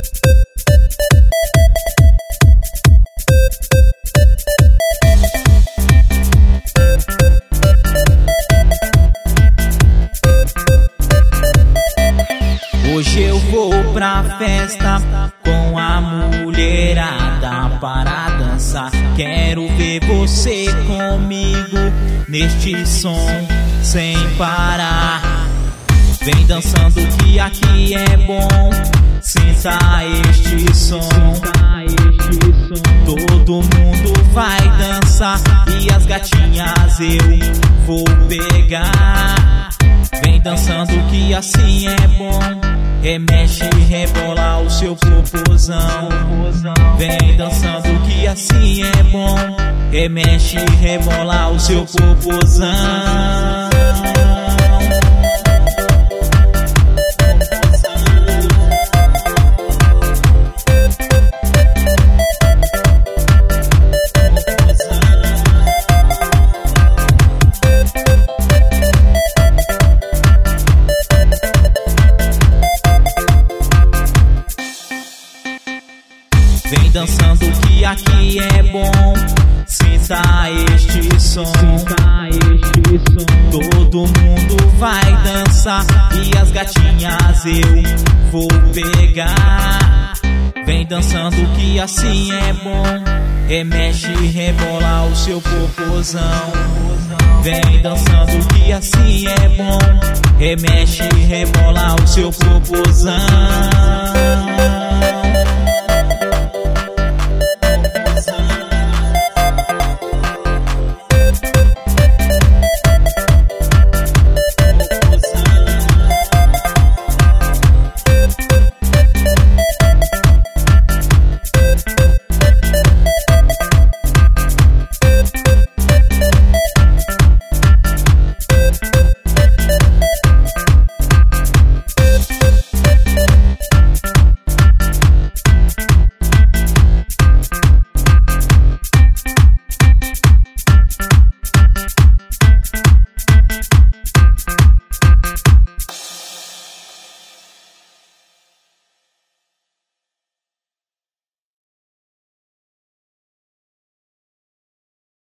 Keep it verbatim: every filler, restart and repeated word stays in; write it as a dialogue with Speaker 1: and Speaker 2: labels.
Speaker 1: Hoje eu vou pra festa com a mulherada para dançar. Quero ver você comigo neste som sem parar. Vem dançando que aqui é bom, sinta este som. Todo mundo vai dançar e as gatinhas eu vou pegar. Vem dançando que assim é bom, remexe e rebola o seu popozão. Vem dançando que assim é bom, remexe e rebola o seu popozão. Vem dançando que aqui é bom, sinta este som. Todo mundo vai dançar e as gatinhas eu vou pegar. Vem dançando que assim é bom, remexe e rebola o seu popozão. Vem dançando que assim é bom, remexe e rebola o seu popozão.